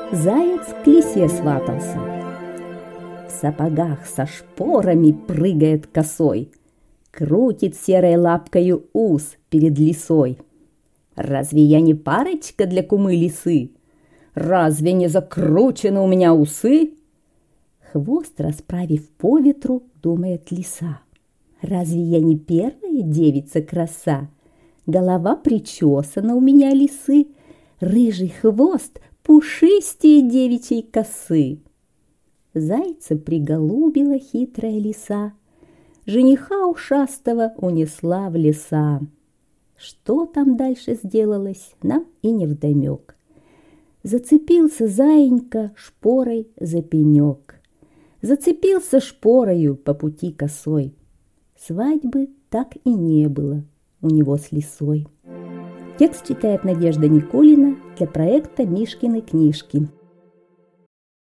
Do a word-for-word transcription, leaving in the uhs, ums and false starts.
Заяц к лисе сватался. В сапогах со шпорами прыгает косой, крутит серой лапкою ус перед лисой. Разве я не парочка для кумы лисы? Разве не закручены у меня усы? Хвост расправив по ветру, думает лиса. Разве я не первая девица-краса? Голова причесана у меня лисы, рыжий хвост пушистее девичьей косы. Зайца приголубила хитрая лиса, жениха ушастого унесла в леса. Что там дальше сделалось, нам и невдомек. Зацепился заинька шпорой за пенек, зацепился шпорою по пути косой. Свадьбы так и не было у него с лисой. Текст читает Надежда Никулина для проекта Мишкины книжки.